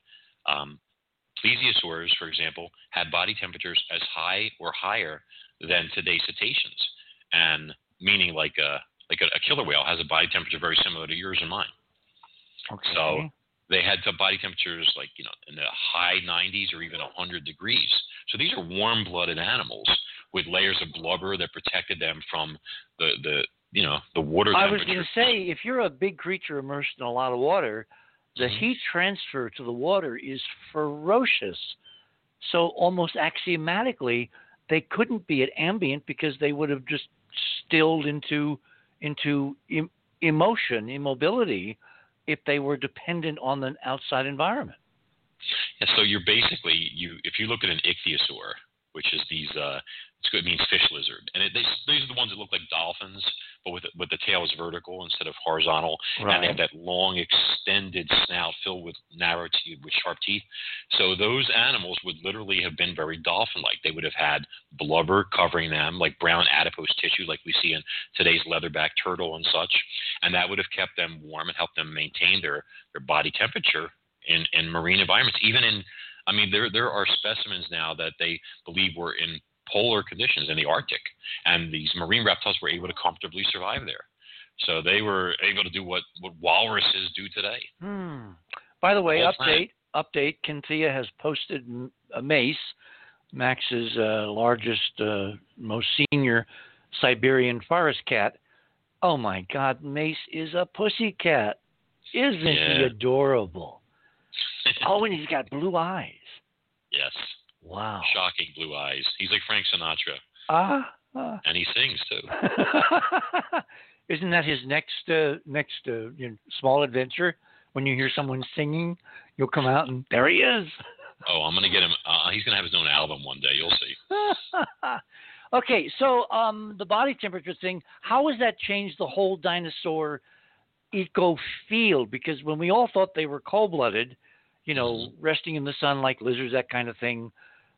Plesiosaurs, for example, had body temperatures as high or higher than today's cetaceans, and meaning like a killer whale has a body temperature very similar to yours and mine. Okay. So they had body temperatures like in the high 90s or even 100 degrees. So these are warm-blooded animals with layers of blubber that protected them from the water temperature. I was going to say, if you're a big creature immersed in a lot of water, the heat transfer to the water is ferocious. So almost axiomatically, they couldn't be at ambient because they would have just stilled into immobility if they were dependent on the outside environment. Yeah, so you're basically, if you look at an ichthyosaur, which is these, it means fish lizard, and these are the ones that look like dolphins, but with the tail is vertical instead of horizontal, right. And they have that long extended snout filled with narrow teeth, with sharp teeth. So those animals would literally have been very dolphin-like. They would have had blubber covering them, like brown adipose tissue, like we see in today's leatherback turtle and such, and that would have kept them warm and helped them maintain their body temperature in marine environments. There are specimens now that they believe were in polar conditions in the Arctic, and these marine reptiles were able to comfortably survive there. So they were able to do what walruses do today. By the way, update, Kinthea has posted Mace, Max's largest, most senior Siberian forest cat. Oh my God, Mace is a pussy cat. Isn't he adorable? Oh, and he's got blue eyes. Yes. Wow. Shocking blue eyes. He's like Frank Sinatra. And he sings too. Isn't that his next small adventure? When you hear someone singing, you'll come out and there he is. Oh, I'm gonna get him. He's gonna have his own album one day. You'll see. Okay, so the body temperature thing. How has that changed the whole dinosaur eco field? Because when we all thought they were cold-blooded, resting in the sun like lizards, that kind of thing.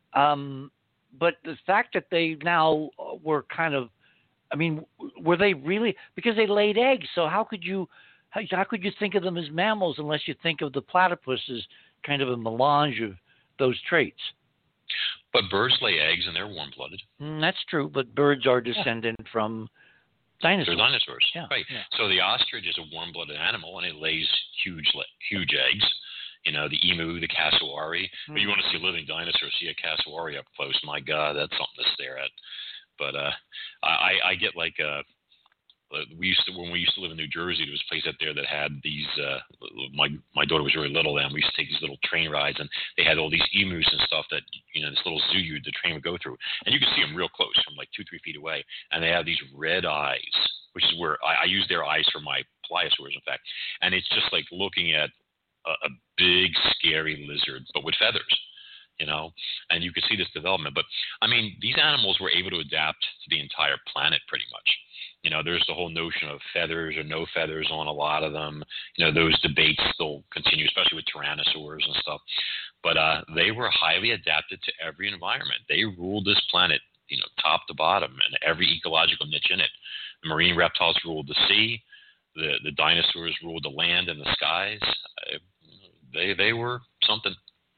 But the fact that they now were kind of, were they really, because they laid eggs? So how could you think of them as mammals unless you think of the platypus as kind of a melange of those traits? But birds lay eggs and they're warm-blooded. That's true, but birds are descendant from dinosaurs. They're dinosaurs, yeah, right? Yeah. So the ostrich is a warm-blooded animal and it lays huge eggs. The emu, the cassowary. But you want to see a living dinosaur, see a cassowary up close. My God, that's something to stare at. But I get like when we used to live in New Jersey, there was a place out there that had these. My daughter was really little then. We used to take these little train rides, and they had all these emus and stuff that this little zoo the train would go through, and you could see them real close from like 2-3 feet away, and they have these red eyes, which is where I use their eyes for my pliosaurs, in fact, and it's just like looking at a big, scary lizard, but with feathers, and you could see this development. But, these animals were able to adapt to the entire planet pretty much. There's the whole notion of feathers or no feathers on a lot of them. Those debates still continue, especially with tyrannosaurs and stuff. But they were highly adapted to every environment. They ruled this planet, top to bottom, and every ecological niche in it. The marine reptiles ruled the sea. The dinosaurs ruled the land and the skies. They were something.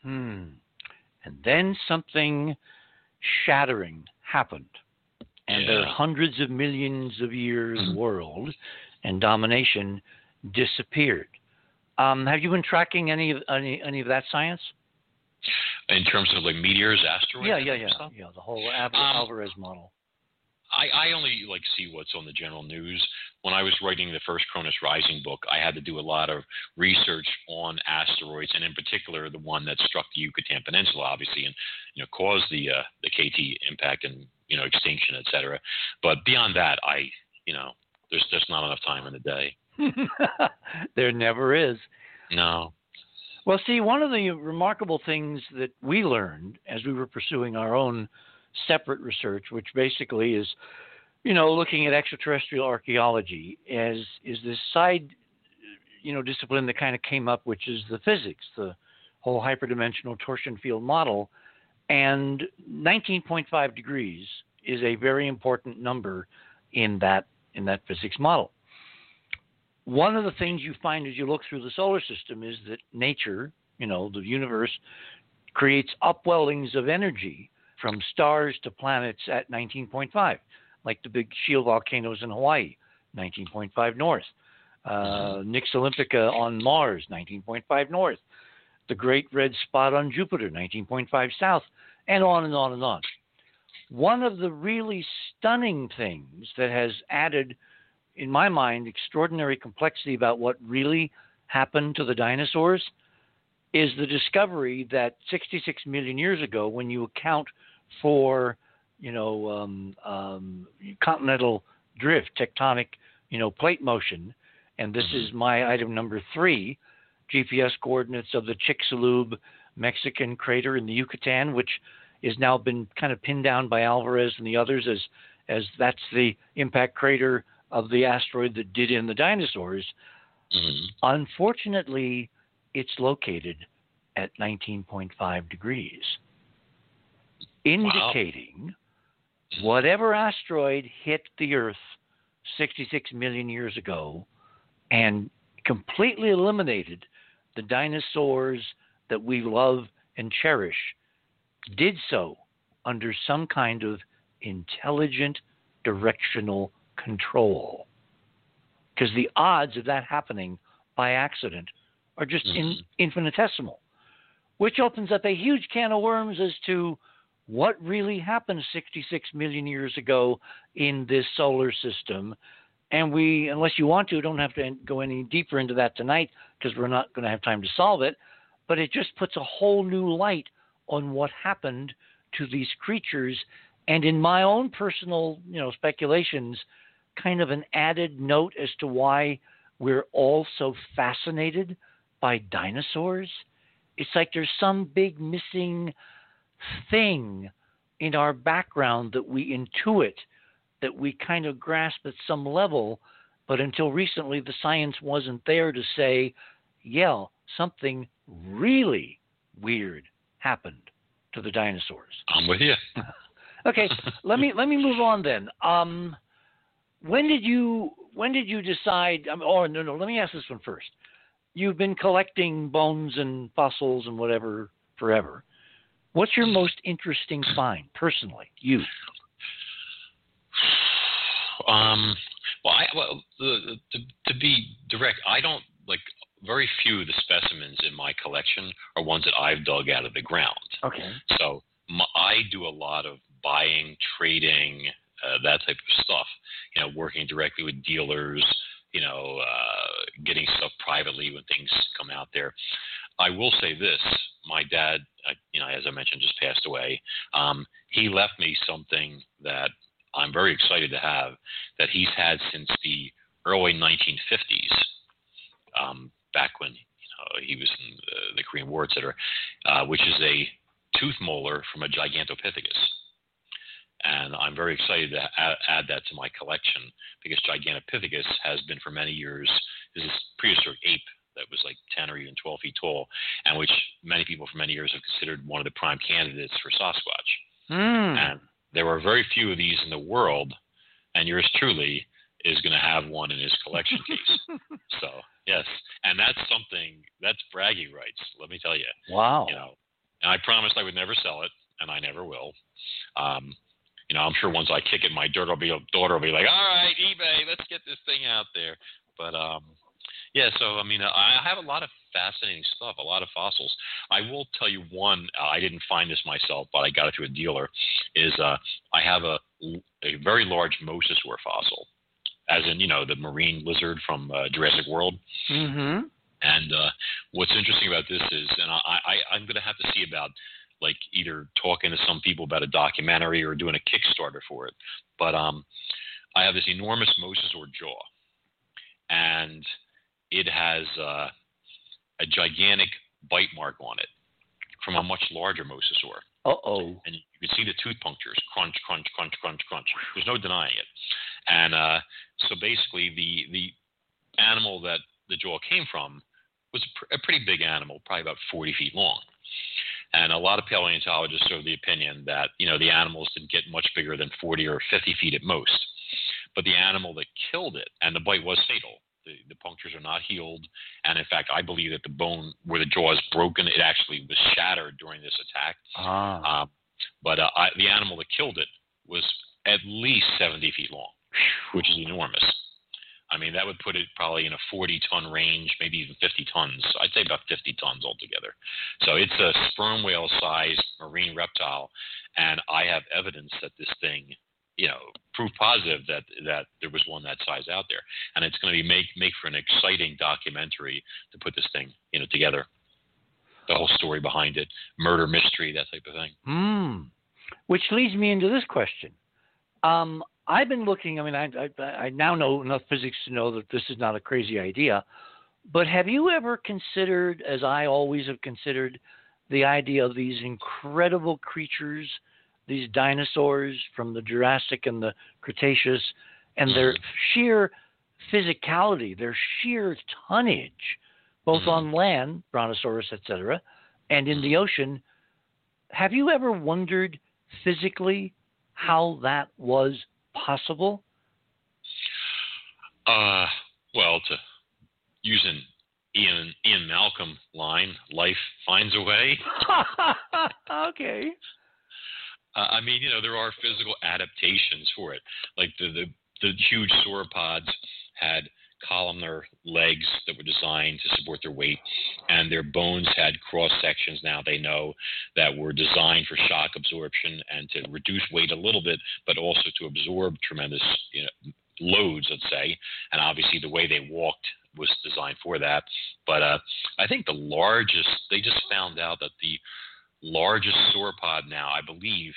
And then something shattering happened. And their hundreds of millions of years world and domination disappeared. Have you been tracking any of that science? In terms of like meteors, asteroids? Yeah, the whole Alvarez model. I only see what's on the general news. When I was writing the first Cronus Rising book, I had to do a lot of research on asteroids, and in particular the one that struck the Yucatan Peninsula, obviously, and caused the KT impact and extinction, etc. But beyond that, there's just not enough time in the day. There never is. No. Well, see, one of the remarkable things that we learned as we were pursuing our own separate research, which basically is, looking at extraterrestrial archaeology, is this side, discipline that kind of came up, which is the physics, the whole hyperdimensional torsion field model. And 19.5 degrees is a very important number in that physics model. One of the things you find as you look through the solar system is that nature, the universe, creates upwellings of energy from stars to planets at 19.5, like the big shield volcanoes in Hawaii, 19.5 north. Nix Olympica on Mars, 19.5 north. The Great Red Spot on Jupiter, 19.5 south, and on and on and on. One of the really stunning things that has added, in my mind, extraordinary complexity about what really happened to the dinosaurs is the discovery that 66 million years ago, when you account for, continental drift, tectonic, plate motion, and this is my item number 3, GPS coordinates of the Chicxulub Mexican crater in the Yucatan, which has now been kind of pinned down by Alvarez and the others as that's the impact crater of the asteroid that did in the dinosaurs. Unfortunately, it's located at 19.5 degrees, indicating whatever asteroid hit the Earth 66 million years ago and completely eliminated the dinosaurs that we love and cherish did so under some kind of intelligent directional control. Because the odds of that happening by accident are just infinitesimal, which opens up a huge can of worms as to what really happened 66 million years ago in this solar system. And we, unless you want to, don't have to go any deeper into that tonight because we're not going to have time to solve it. But it just puts a whole new light on what happened to these creatures. And in my own personal, speculations, kind of an added note as to why we're all so fascinated by dinosaurs? It's like there's some big missing thing in our background that we intuit, that we kind of grasp at some level, but until recently the science wasn't there to say, yeah, something really weird happened to the dinosaurs. I'm with you. Okay, let me move on then. When did you decide? Oh no, let me ask this one first. You've been collecting bones and fossils and whatever forever. What's your most interesting find, personally, you? To be direct, I don't like very few of the specimens in my collection are ones that I've dug out of the ground. Okay. So I do a lot of buying, trading, that type of stuff. Working directly with dealers. Getting stuff privately when things come out there. I will say this: my dad, as I mentioned, just passed away. He left me something that I'm very excited to have, that he's had since the early 1950s, back when he was in the Korean War, etc., which is a tooth molar from a Gigantopithecus. And I'm very excited to add that to my collection, because Gigantopithecus has been for many years is this prehistoric ape that was like 10 or even 12 feet tall, and which many people for many years have considered one of the prime candidates for Sasquatch. And there are very few of these in the world, and yours truly is going to have one in his collection case. So, yes. And that's bragging rights, let me tell you. Wow. And I promised I would never sell it, and I never will. I'm sure once I kick it, my daughter will be like, all right, eBay, let's get this thing out there. But, so, I have a lot of fascinating stuff, a lot of fossils. I will tell you one, I didn't find this myself, but I got it through a dealer, is I have a very large mosasaur fossil, as in, the marine lizard from Jurassic World. Mm-hmm. And what's interesting about this is, and I'm going to have to see about, like, either talking to some people about a documentary or doing a Kickstarter for it. But I have this enormous mosasaur jaw, and it has a gigantic bite mark on it from a much larger mosasaur. Uh-oh. And you can see the tooth punctures, crunch, crunch, crunch, crunch, crunch. There's no denying it. And so basically the animal that the jaw came from was a pretty big animal, probably about 40 feet long. And a lot of paleontologists are of the opinion that, the animals didn't get much bigger than 40 or 50 feet at most. But the animal that killed it, and the bite was fatal. The punctures are not healed. And in fact, I believe that the bone where the jaw is broken, it actually was shattered during this attack. But the animal that killed it was at least 70 feet long, which is enormous. That would put it probably in a 40-ton range, maybe even 50 tons. I'd say about 50 tons altogether. So it's a sperm whale-sized marine reptile, and I have evidence that this thing, proof positive that there was one that size out there. And it's going to be make for an exciting documentary to put this thing, together. The whole story behind it, murder mystery, that type of thing. Which leads me into this question. I've been looking, I now know enough physics to know that this is not a crazy idea, but have you ever considered, as I always have considered, the idea of these incredible creatures, these dinosaurs from the Jurassic and the Cretaceous, and their sheer physicality, their sheer tonnage, both on land, Brontosaurus, etc., and in the ocean? Have you ever wondered physically how that was possible? Well, to use an Ian Malcolm line, life finds a way. Okay. There are physical adaptations for it. Like the huge sauropods had columnar legs that were designed to support their weight, and their bones had cross sections, now they know, that were designed for shock absorption and to reduce weight a little bit, but also to absorb tremendous loads, let's say. And obviously the way they walked was designed for that. But I think they just found out that the largest sauropod now, I believe,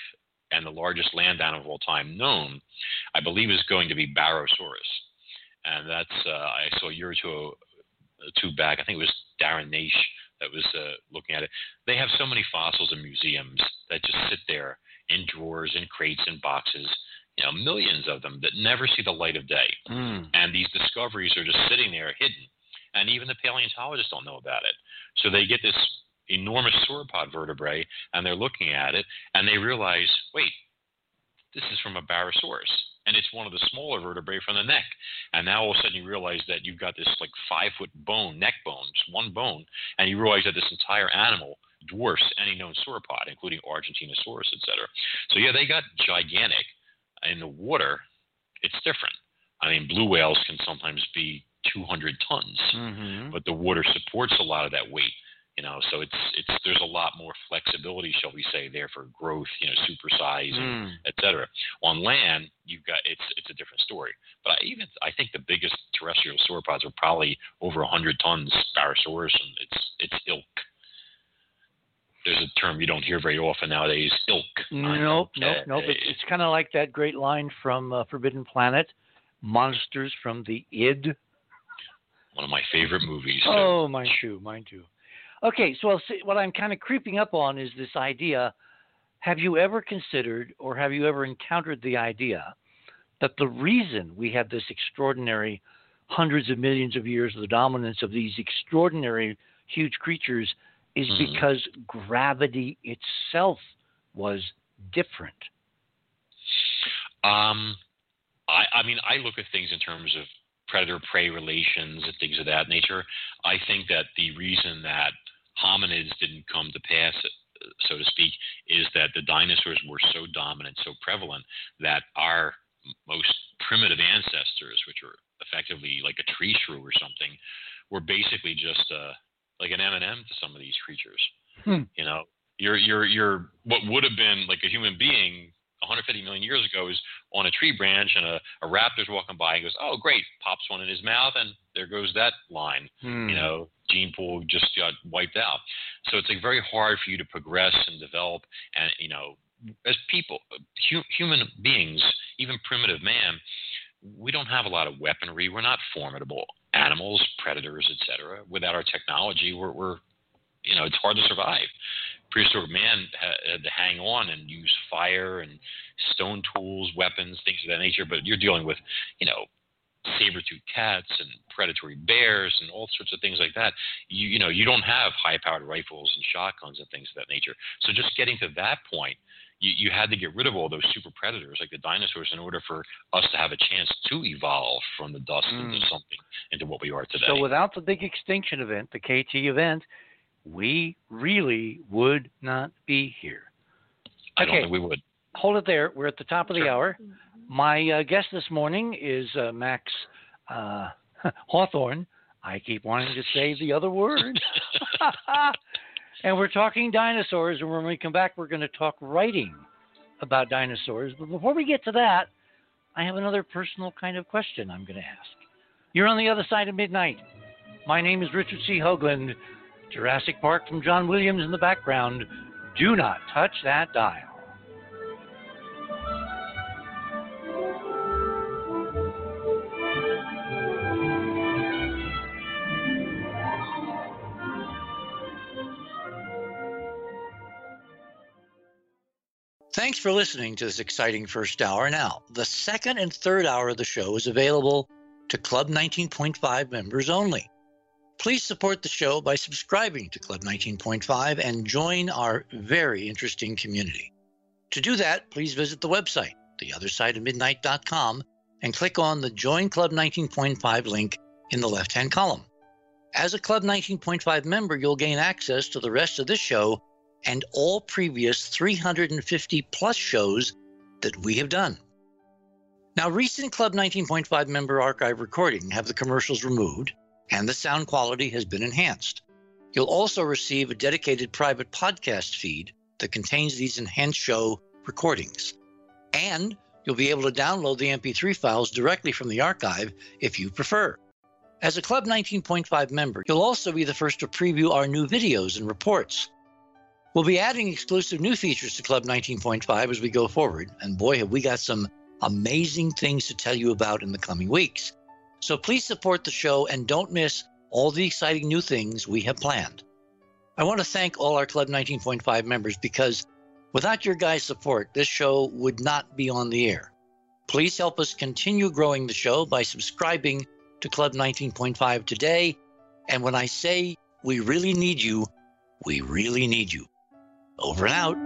and the largest land animal of all time known, I believe, is going to be Barosaurus. And that's, I saw a year or two back, I think it was Darren Naish that was looking at it. They have so many fossils in museums that just sit there in drawers, in crates, in boxes, millions of them that never see the light of day. And these discoveries are just sitting there hidden. And even the paleontologists don't know about it. So they get this enormous sauropod vertebrae, and they're looking at it, and they realize, wait, this is from a Barosaurus. And it's one of the smaller vertebrae from the neck. And now all of a sudden you realize that you've got this like 5-foot bone, neck bone, just one bone, and you realize that this entire animal dwarfs any known sauropod, including Argentinosaurus, etc. So yeah, they got gigantic. In the water, it's different. I mean, blue whales can sometimes be 200 tons, but the water supports a lot of that weight. So it's there's a lot more flexibility, shall we say, there for growth, supersize, and et cetera. On land, you've got it's a different story. But I think the biggest terrestrial sauropods are probably over 100 tons, Barosaurus, and its ilk. There's a term you don't hear very often nowadays, ilk. Nope. It's kind of like that great line from Forbidden Planet, monsters from the id. One of my favorite movies. Oh, mine too. Okay, so what I'm kind of creeping up on is this idea. Have you ever considered or have you ever encountered the idea that the reason we have this extraordinary hundreds of millions of years of the dominance of these extraordinary huge creatures is because gravity itself was different? I mean, I look at things in terms of predator-prey relations and things of that nature. I think that the reason that hominids didn't come to pass, so to speak, is that the dinosaurs were so dominant, so prevalent, that our most primitive ancestors, which were effectively like a tree shrew or something, were basically just like an M&M to some of these creatures. You're what would have been like a human being 150 million years ago is on a tree branch, and a raptor's walking by and goes, oh, great, pops one in his mouth, and there goes that line. Gene pool just got wiped out. So it's like very hard for you to progress and develop. And, as people, human beings, even primitive man, we don't have a lot of weaponry. We're not formidable animals, predators, etc. Without our technology, we're it's hard to survive. Prehistoric man had to hang on and use fire and stone tools, weapons, things of that nature. But you're dealing with, saber-toothed cats and predatory bears and all sorts of things like that. You don't have high-powered rifles and shotguns and things of that nature. So just getting to that point, you had to get rid of all those super predators like the dinosaurs in order for us to have a chance to evolve from the dust into what we are today. So without the big extinction event, the KT event, we really would not be here. I don't think we would. Hold it there. We're at the top of the hour. My guest this morning is Max Hawthorne. I keep wanting to say the other word. And we're talking dinosaurs, and when we come back, we're going to talk writing about dinosaurs. But before we get to that, I have another personal kind of question I'm going to ask. You're on the other side of midnight. My name is Richard C. Hoagland. Jurassic Park from John Williams in the background. Do not touch that dial. Thanks for listening to this exciting first hour. Now, the second and third hour of the show is available to Club 19.5 members only. Please support the show by subscribing to Club 19.5 and join our very interesting community. To do that, please visit the website, theothersideofmidnight.com, and click on the Join Club 19.5 link in the left-hand column. As a Club 19.5 member, you'll gain access to the rest of this show and all previous 350-plus shows that we have done. Now, recent Club 19.5 member archive recordings have the commercials removed, and the sound quality has been enhanced. You'll also receive a dedicated private podcast feed that contains these enhanced show recordings. And you'll be able to download the MP3 files directly from the archive if you prefer. As a Club 19.5 member, you'll also be the first to preview our new videos and reports. We'll be adding exclusive new features to Club 19.5 as we go forward. And boy, have we got some amazing things to tell you about in the coming weeks. So please support the show and don't miss all the exciting new things we have planned. I want to thank all our Club 19.5 members because without your guys' support, this show would not be on the air. Please help us continue growing the show by subscribing to Club 19.5 today. And when I say we really need you, we really need you. Over and out.